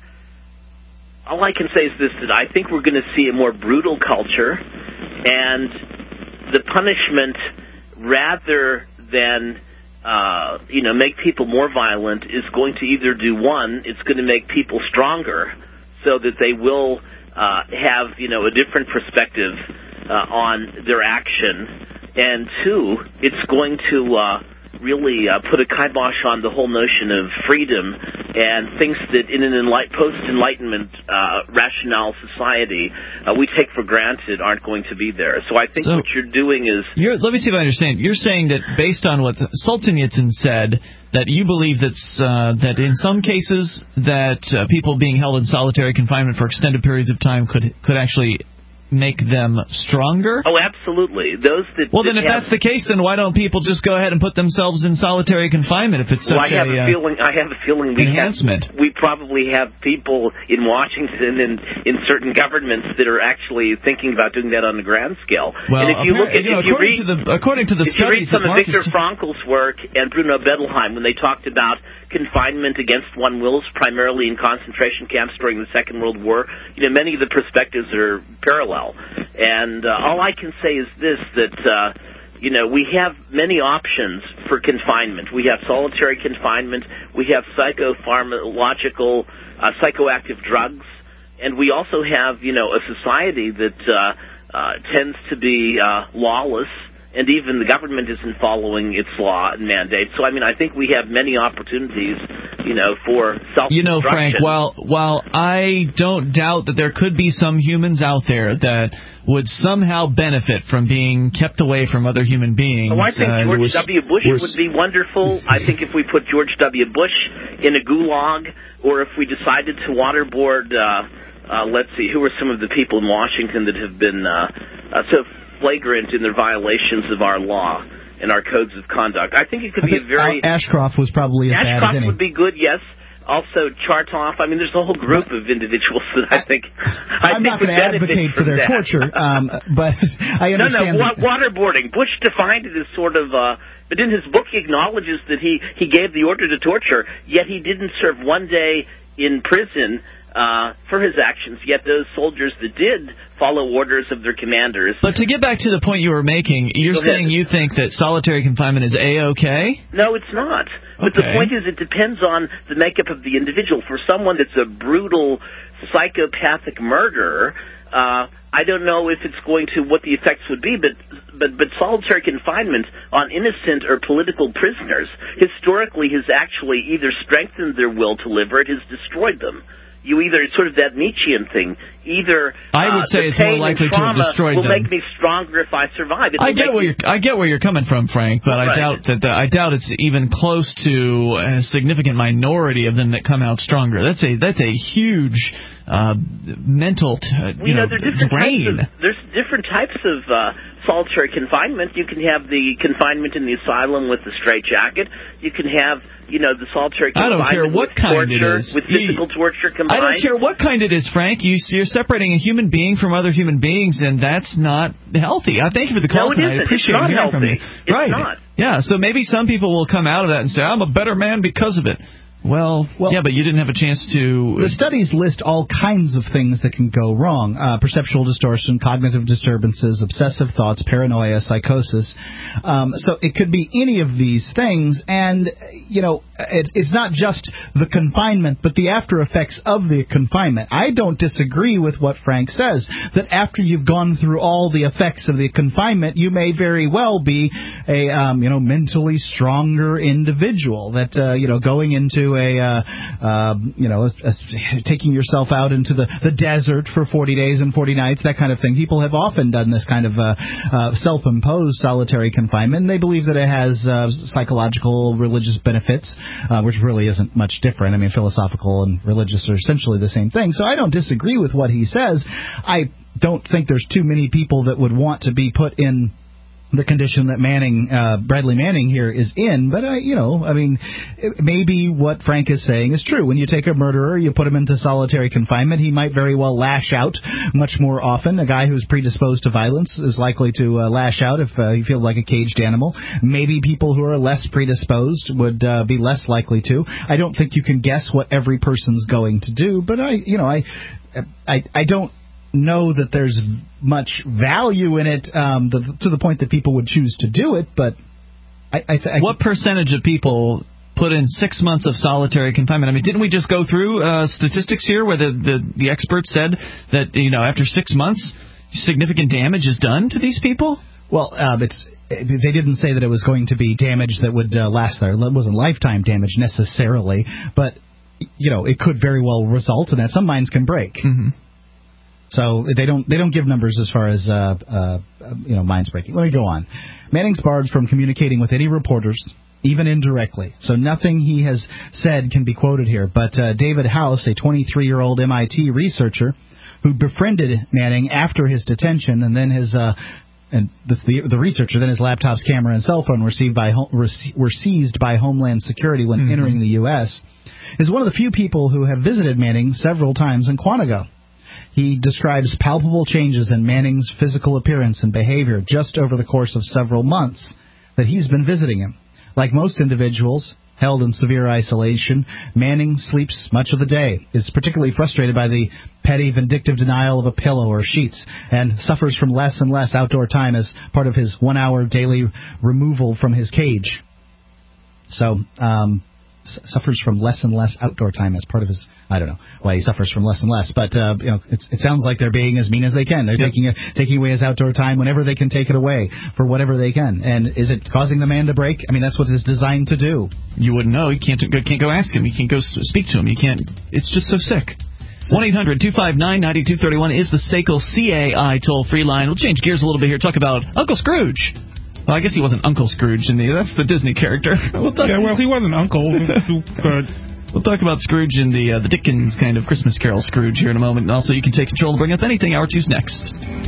all I can say is this, that I think we're going to see a more brutal culture, and the punishment, rather than... Uh, you know, make people more violent, is going to either do one, it's going to make people stronger so that they will uh, have, you know, a different perspective uh, on their action, and two, it's going to uh, really uh, put a kibosh on the whole notion of freedom and things that in an enlight- post-Enlightenment uh, rationale society uh, we take for granted aren't going to be there. So I think so what you're doing is... You're, let me see if I understand. You're saying that based on what Solzhenitsyn said, that you believe that's, uh, that in some cases that uh, people being held in solitary confinement for extended periods of time could could actually make them stronger? Oh, absolutely. Those that well, that then if have, that's the case, then why don't people just go ahead and put themselves in solitary confinement if it's such well, I have a, a uh, feeling. I have a feeling we enhancement? Have, we probably have people in Washington and in certain governments that are actually thinking about doing that on a grand scale. Well, and if you look at, you know, if you according read, to the according to the if you read studies some that of Viktor Marcus... Frankl's work and Bruno Bettelheim when they talked about confinement against one's wills, primarily in concentration camps during the Second World War, you know, many of the perspectives are parallel. And uh, all I can say is this, that, uh, you know, we have many options for confinement. We have solitary confinement. We have psychopharmacological, uh, psychoactive drugs. And we also have, you know, a society that uh, uh, tends to be uh, lawless, and even the government isn't following its law and mandate. So, I mean, I think we have many opportunities, you know, for self-destruction. You know, Frank, while, while I don't doubt that there could be some humans out there that would somehow benefit from being kept away from other human beings... Oh, I think uh, George was, W. Bush was, would be wonderful. I think if we put George W. Bush in a gulag, or if we decided to waterboard, uh, uh, let's see, who are some of the people in Washington that have been uh, uh, so... flagrant in their violations of our law and our codes of conduct. I think it could I be a very... Ashcroft was probably as Ashcroft bad as any. would be good, yes. Also, Chartoff. I mean, there's a whole group of individuals that I think I I'm think not going to advocate for their that. torture, um, but I understand. No, no, wa- waterboarding. Bush defined it as sort of... Uh, but in his book, he acknowledges that he, he gave the order to torture, yet he didn't serve one day in prison uh, for his actions, yet those soldiers that did follow orders of their commanders. But to get back to the point you were making, you're saying you think that solitary confinement is A-okay? No, it's not. But okay. The point is it depends on the makeup of the individual. For someone that's a brutal, psychopathic murderer, uh, I don't know if it's going to, what the effects would be, but, but, but solitary confinement on innocent or political prisoners historically has actually either strengthened their will to live or it has destroyed them. You either, it's sort of that Nietzschean thing, either I would uh, say the it's more pain likely and to have trauma destroyed will them. make me stronger if I survive. It'll I get where you, you're I get where you're coming from, Frank, but right. I doubt that the, I doubt it's even close to a significant minority of them that come out stronger. That's a that's a huge uh, mental t- well, you know, know, there are different drain. Types of, there's different types of uh, solitary confinement. You can have the confinement in the asylum with the straitjacket. You can have, you know, the solitary I confinement don't care what with kind torture, it is. with physical you, torture combined. I don't care what kind it is, Frank. You, you're separating a human being from other human beings, and that's not healthy. I thank you for the call no, it tonight. isn't. I appreciate it's not hearing healthy. from you. It's right. not. Yeah, so maybe some people will come out of that and say, I'm a better man because of it. Well, well, yeah, but you didn't have a chance to... The studies list all kinds of things that can go wrong. Uh, perceptual distortion, cognitive disturbances, obsessive thoughts, paranoia, psychosis. Um, so it could be any of these things. And, you know, it, it's not just the confinement, but the after effects of the confinement. I don't disagree with what Frank says, that after you've gone through all the effects of the confinement, you may very well be a, um, you know, mentally stronger individual. That, uh, you know, going into into a, uh, uh, you know, a, a, taking yourself out into the, the desert for forty days and forty nights, that kind of thing. People have often done this kind of uh, uh, self-imposed solitary confinement. And they believe that it has uh, psychological, religious benefits, uh, which really isn't much different. I mean, philosophical and religious are essentially the same thing. So I don't disagree with what he says. I don't think there's too many people that would want to be put in the condition that Manning, uh, Bradley Manning here is in, but I, you know, I mean, maybe what Frank is saying is true. When you take a murderer, you put him into solitary confinement, he might very well lash out much more often. A guy who's predisposed to violence is likely to uh, lash out if uh, he feels like a caged animal. Maybe people who are less predisposed would uh, be less likely to. I don't think you can guess what every person's going to do, but I, you know, I, I, I don't know that there's much value in it um, the, to the point that people would choose to do it, but I, I, th- I what percentage of people put in six months of solitary confinement? I mean, didn't we just go through uh, statistics here where the, the, the experts said that, you know, after six months, significant damage is done to these people? Well, um, it's they didn't say that it was going to be damage that would uh, last there. It wasn't lifetime damage necessarily, but, you know, it could very well result in that. Some minds can break. Mm-hmm. So they don't they don't give numbers as far as uh, uh, you know minds breaking. Let me go on. Manning's barred from communicating with any reporters, even indirectly. So nothing he has said can be quoted here. But uh, David House, a twenty-three-year-old M I T researcher who befriended Manning after his detention, and then his uh, and the, the the researcher, then his laptop's camera and cell phone received by were seized by Homeland Security when mm-hmm. entering the U S, is one of the few people who have visited Manning several times in Quantico. He describes palpable changes in Manning's physical appearance and behavior just over the course of several months that he's been visiting him. Like most individuals held in severe isolation, Manning sleeps much of the day, is particularly frustrated by the petty, vindictive denial of a pillow or sheets, and suffers from less and less outdoor time as part of his one-hour daily removal from his cage. So, um... suffers from less and less outdoor time as part of his, I don't know why he suffers from less and less, but uh, you know, it's, it sounds like they're being as mean as they can. They're yep. taking a, taking away his outdoor time whenever they can take it away for whatever they can. And is it causing the man to break? I mean, that's what it's designed to do. You wouldn't know. You can't go, can't go ask him. You can't go speak to him. You can't. It's just so sick. one eight hundred two five nine nine two three one is the S A C L C A I toll-free line. We'll change gears a little bit here. Talk about Uncle Scrooge. Well, I guess he wasn't Uncle Scrooge in the. That's the Disney character. We'll talk, yeah, well, he wasn't Uncle. But we'll talk about Scrooge in the uh, the Dickens kind of Christmas Carol Scrooge here in a moment. And also, you can take control and bring up anything. Hour two's next.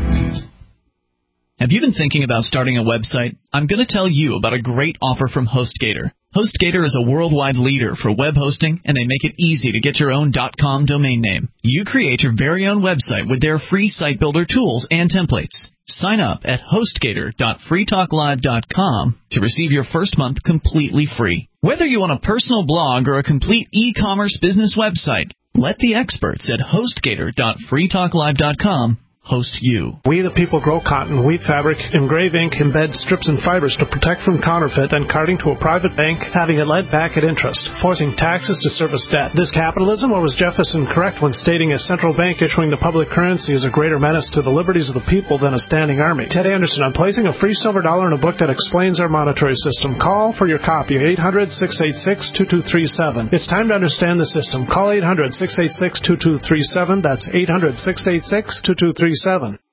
Have you been thinking about starting a website? I'm going to tell you about a great offer from HostGator. HostGator is a worldwide leader for web hosting, and they make it easy to get your own .com domain name. You create your very own website with their free site builder tools and templates. Sign up at hostgator dot free talk live dot com to receive your first month completely free. Whether you want a personal blog or a complete e-commerce business website, let the experts at hostgator dot free talk live dot com host you. We the people grow cotton, weave fabric, engrave ink, embed strips and fibers to protect from counterfeit and carting to a private bank, having it lent back at interest, forcing taxes to service debt. This capitalism, or was Jefferson correct when stating a central bank issuing the public currency is a greater menace to the liberties of the people than a standing army? Ted Anderson, I'm placing a free silver dollar in a book that explains our monetary system. Call for your copy, eight hundred six eight six two two three seven. It's time to understand the system. Call eight hundred six eight six two two three seven. That's eight hundred six eight six two two three seven.